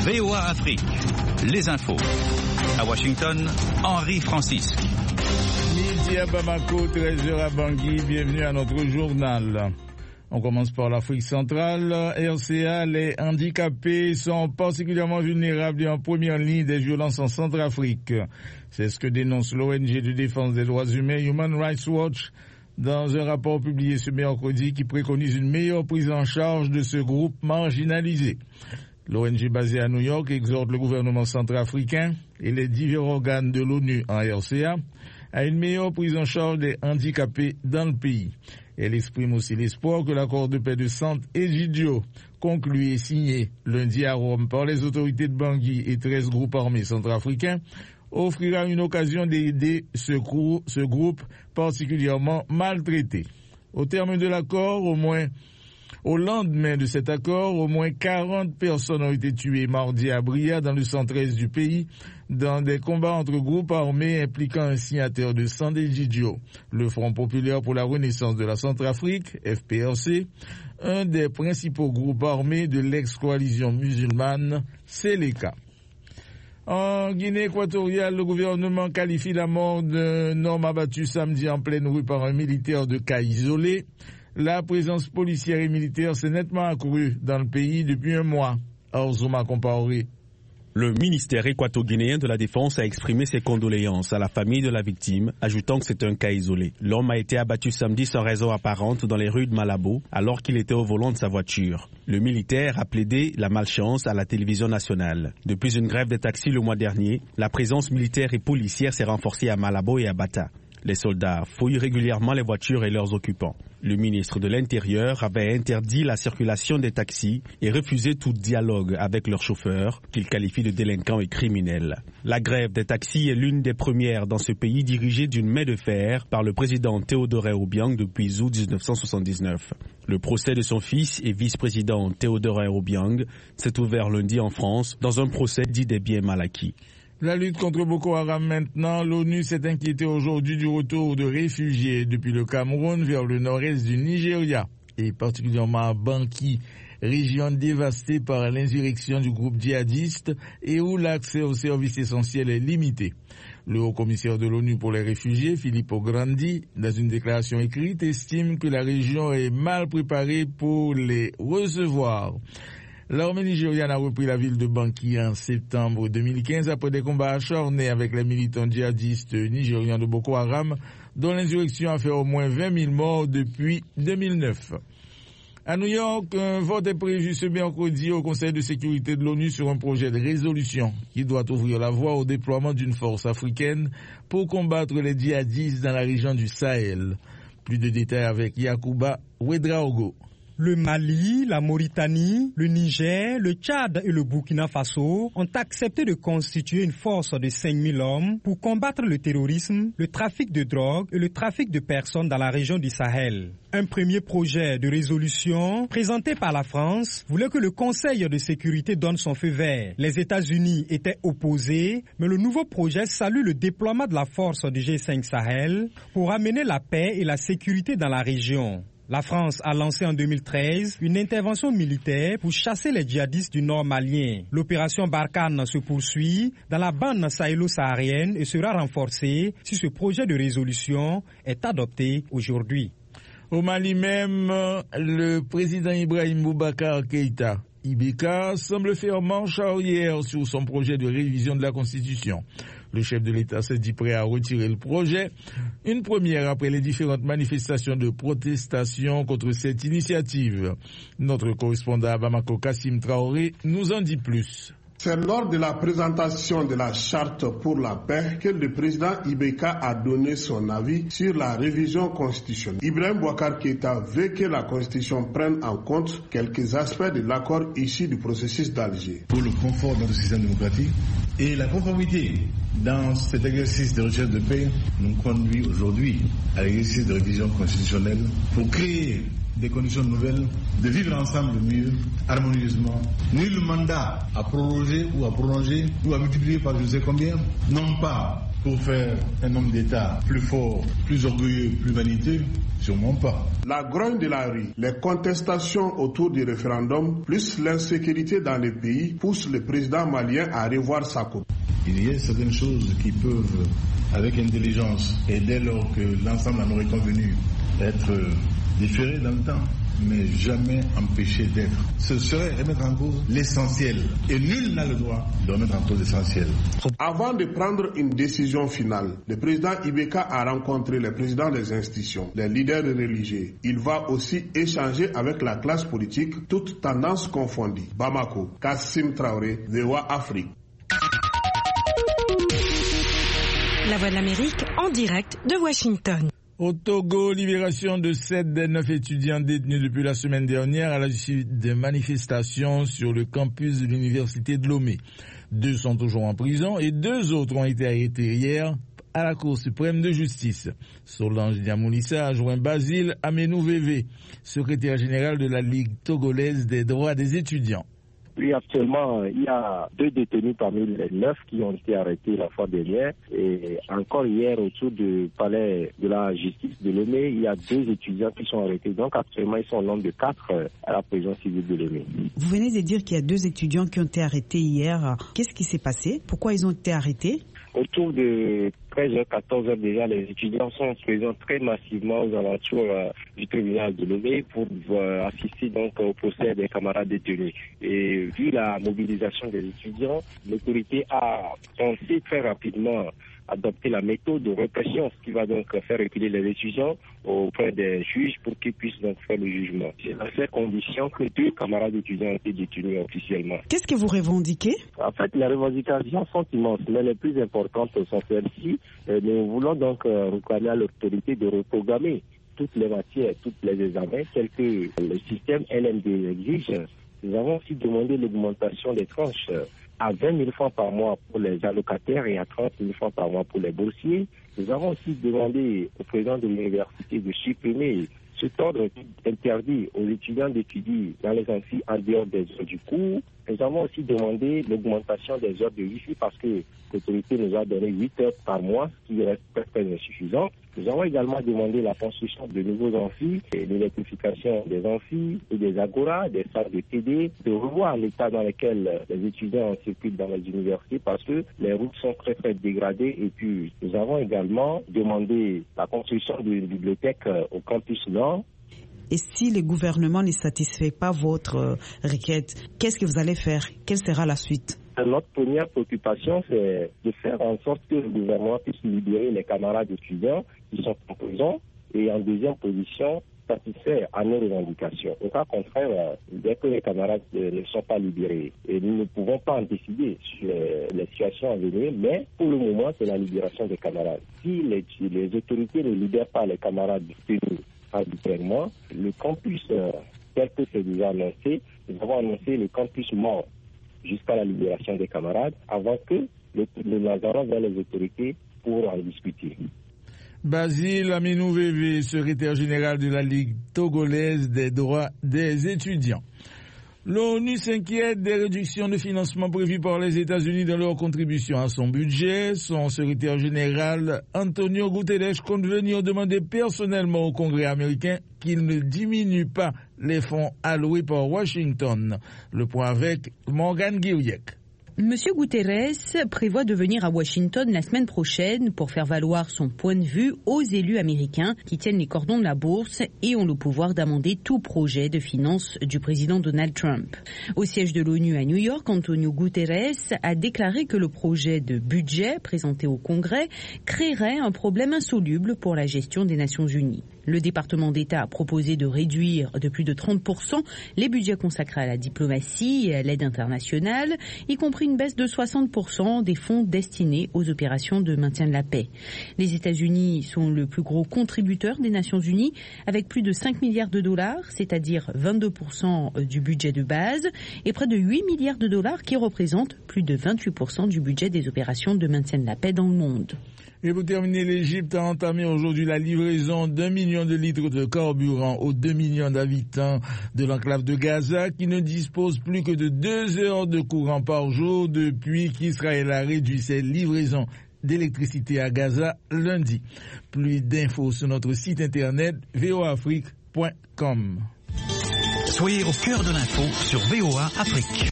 VOA Afrique, les infos. À Washington, Henri Francisque. Midi à Bamako, 13h à Bangui, bienvenue à notre journal. On commence par l'Afrique centrale. RCA, les handicapés sont particulièrement vulnérables et en première ligne des violences en Centrafrique. C'est ce que dénonce l'ONG de défense des droits humains Human Rights Watch dans un rapport publié ce mercredi qui préconise une meilleure prise en charge de ce groupe marginalisé. L'ONG basée à New York exhorte le gouvernement centrafricain et les divers organes de l'ONU en RCA à une meilleure prise en charge des handicapés dans le pays. Elle exprime aussi l'espoir que l'accord de paix de Sant Egidio, conclu et signé lundi à Rome par les autorités de Bangui et 13 groupes armés centrafricains, offrira une occasion d'aider ce groupe particulièrement maltraité. Au terme de l'accord, au lendemain de cet accord, au moins 40 personnes ont été tuées mardi à Bria, dans le centre-est du pays, dans des combats entre groupes armés impliquant un signataire de Sant Egidio, le Front populaire pour la renaissance de la Centrafrique, FPRC, un des principaux groupes armés de l'ex-coalition musulmane, Seleka. En Guinée équatoriale, le gouvernement qualifie la mort d'un homme abattu samedi en pleine rue par un militaire de cas isolé. La présence policière et militaire s'est nettement accrue dans le pays depuis un mois. Orzoma Compaoré. Le ministère équato-guinéen de la Défense a exprimé ses condoléances à la famille de la victime, ajoutant que c'est un cas isolé. L'homme a été abattu samedi sans raison apparente dans les rues de Malabo, alors qu'il était au volant de sa voiture. Le militaire a plaidé la malchance à la télévision nationale. Depuis une grève des taxis le mois dernier, la présence militaire et policière s'est renforcée à Malabo et à Bata. Les soldats fouillent régulièrement les voitures et leurs occupants. Le ministre de l'Intérieur avait interdit la circulation des taxis et refusé tout dialogue avec leurs chauffeurs, qu'il qualifie de délinquants et criminels. La grève des taxis est l'une des premières dans ce pays dirigée d'une main de fer par le président Théodore Obiang depuis août 1979. Le procès de son fils et vice-président Théodore Obiang s'est ouvert lundi en France dans un procès dit des biens mal acquis. La lutte contre Boko Haram maintenant, l'ONU s'est inquiétée aujourd'hui du retour de réfugiés depuis le Cameroun vers le nord-est du Nigeria et particulièrement à Banki, région dévastée par l'insurrection du groupe djihadiste et où l'accès aux services essentiels est limité. Le haut-commissaire de l'ONU pour les réfugiés, Filippo Grandi, dans une déclaration écrite, estime que la région est mal préparée pour les recevoir. L'armée nigériane a repris la ville de Banki en septembre 2015 après des combats acharnés avec les militants djihadistes nigérians de Boko Haram, dont l'insurrection a fait au moins 20 000 morts depuis 2009. À New York, un vote est prévu ce mercredi au Conseil de sécurité de l'ONU sur un projet de résolution qui doit ouvrir la voie au déploiement d'une force africaine pour combattre les djihadistes dans la région du Sahel. Plus de détails avec Yacouba Ouedraogo. Le Mali, la Mauritanie, le Niger, le Tchad et le Burkina Faso ont accepté de constituer une force de 5 000 hommes pour combattre le terrorisme, le trafic de drogue et le trafic de personnes dans la région du Sahel. Un premier projet de résolution présenté par la France voulait que le Conseil de sécurité donne son feu vert. Les États-Unis étaient opposés, mais le nouveau projet salue le déploiement de la force du G5 Sahel pour amener la paix et la sécurité dans la région. La France a lancé en 2013 une intervention militaire pour chasser les djihadistes du nord malien. L'opération Barkhane se poursuit dans la bande sahélo-saharienne et sera renforcée si ce projet de résolution est adopté aujourd'hui. Au Mali même, le président Ibrahim Boubacar Keïta, IBK, semble faire marche arrière sur son projet de révision de la Constitution. Le chef de l'État s'est dit prêt à retirer le projet, une première après les différentes manifestations de protestation contre cette initiative. Notre correspondant à Bamako, Kassim Traoré, nous en dit plus. C'est lors de la présentation de la charte pour la paix que le président IBK a donné son avis sur la révision constitutionnelle. Ibrahim Boubacar Keïta veut que la constitution prenne en compte quelques aspects de l'accord issu du processus d'Alger. Pour le confort de notre système démocratique et la conformité dans cet exercice de recherche de paix nous conduit aujourd'hui à l'exercice de révision constitutionnelle pour créer des conditions nouvelles de vivre ensemble mieux, harmonieusement. Nul mandat à proroger ou à prolonger ou à multiplier par je ne sais combien, non pas pour faire un homme d'État plus fort, plus orgueilleux, plus vaniteux? Sûrement pas. La grogne de la rue, les contestations autour du référendum, plus l'insécurité dans le pays poussent le président malien à revoir sa copie. Il y a certaines choses qui peuvent, avec intelligence, et dès lors que l'ensemble en aurait convenu, être différées dans le temps, mais jamais empêché d'être. Ce serait remettre en cause l'essentiel. Et nul n'a le droit de remettre en cause l'essentiel. Avant de prendre une décision finale, le président Ibeka a rencontré les présidents des institutions, les leaders religieux. Il va aussi échanger avec la classe politique, toutes tendances confondues. Bamako, Kassim Traoré, VOA Afrique. La Voix de l'Amérique en direct de Washington. Au Togo, libération de 7 des 9 étudiants détenus depuis la semaine dernière à la suite de manifestations sur le campus de l'université de Lomé. 2 sont toujours en prison et 2 autres ont été arrêtés hier à la Cour suprême de justice. Solange Diamoulissa a joint Basile Amenou-Vévé, secrétaire général de la Ligue togolaise des droits des étudiants. Oui, actuellement, il y a 2 détenus parmi les 9 qui ont été arrêtés la fois dernière. Et encore hier, autour du palais de la justice de Lomé, il y a 2 étudiants qui sont arrêtés. Donc actuellement, ils sont au nombre de 4 à la prison civile de Lomé. Vous venez de dire qu'il y a 2 étudiants qui ont été arrêtés hier. Qu'est-ce qui s'est passé? Pourquoi ils ont été arrêtés? Autour de 13h, 14h déjà, les étudiants sont présents très massivement aux alentours du tribunal de Lomé pour assister donc au procès des camarades détenus. Et vu la mobilisation des étudiants, l'autorité a pensé très rapidement adopter la méthode de répression, ce qui va donc faire reculer les étudiants auprès des juges pour qu'ils puissent donc faire le jugement. C'est dans ces conditions que 2 camarades étudiants ont été détenus officiellement. Qu'est-ce que vous revendiquez? En fait, les revendications sont immenses, mais les plus importantes sont celles-ci. Nous voulons donc réclamer à l'autorité de reprogrammer toutes les matières, tous les examens, tels que le système LMD exige. Nous avons aussi demandé l'augmentation des tranches à 20 000 francs par mois pour les allocataires et à 30 000 francs par mois pour les boursiers. Nous avons aussi demandé au président de l'université de supprimer cet ordre interdit aux étudiants d'étudier dans les amphis en dehors des heures du cours. Nous avons aussi demandé l'augmentation des heures de wifi parce que l'autorité nous a donné 8 heures par mois, ce qui reste très insuffisant. Nous avons également demandé la construction de nouveaux amphis, l'électrification des amphis et des agoras, des salles de TD, de revoir l'état dans lequel les étudiants circulent dans les universités parce que les routes sont très dégradées. Et puis, nous avons également demandé la construction d'une bibliothèque au campus Nord. Et si le gouvernement ne satisfait pas votre requête, qu'est-ce que vous allez faire? Quelle sera la suite? Notre première préoccupation, c'est de faire en sorte que le gouvernement puisse libérer les camarades étudiants qui sont en prison et en deuxième position, satisfaire à nos revendications. Au cas contraire, dès que les camarades ne sont pas libérés, et nous ne pouvons pas en décider sur les situations à venir, mais pour le moment, c'est la libération des camarades. Si les autorités ne libèrent pas les camarades détenus arbitrairement, le campus, tel que c'est déjà annoncé, nous avons annoncé le campus mort jusqu'à la libération des camarades avant que nous n'allerons vers les autorités pour en discuter. Basile Amenou-Vévé, secrétaire général de la Ligue togolaise des droits des étudiants. L'ONU s'inquiète des réductions de financement prévues par les États-Unis dans leur contribution à son budget. Son secrétaire général, Antonio Guterres, compte venir demander personnellement au Congrès américain qu'il ne diminue pas les fonds alloués par Washington. Le point avec Morgane Guiriec. Monsieur Guterres prévoit de venir à Washington la semaine prochaine pour faire valoir son point de vue aux élus américains qui tiennent les cordons de la bourse et ont le pouvoir d'amender tout projet de finances du président Donald Trump. Au siège de l'ONU à New York, Antonio Guterres a déclaré que le projet de budget présenté au Congrès créerait un problème insoluble pour la gestion des Nations Unies. Le département d'État a proposé de réduire de plus de 30% les budgets consacrés à la diplomatie et à l'aide internationale, y compris une baisse de 60% des fonds destinés aux opérations de maintien de la paix. Les États-Unis sont le plus gros contributeur des Nations Unies, avec plus de 5 milliards de dollars, c'est-à-dire 22% du budget de base, et près de 8 milliards de dollars qui représentent plus de 28% du budget des opérations de maintien de la paix dans le monde. Et pour terminer, l'Égypte a entamé aujourd'hui la livraison d'1 million de litres de carburant aux 2 millions d'habitants de l'enclave de Gaza qui ne disposent plus que de 2 heures de courant par jour depuis qu'Israël a réduit ses livraisons d'électricité à Gaza lundi. Plus d'infos sur notre site internet voaafrique.com. Soyez au cœur de l'info sur VOA Afrique.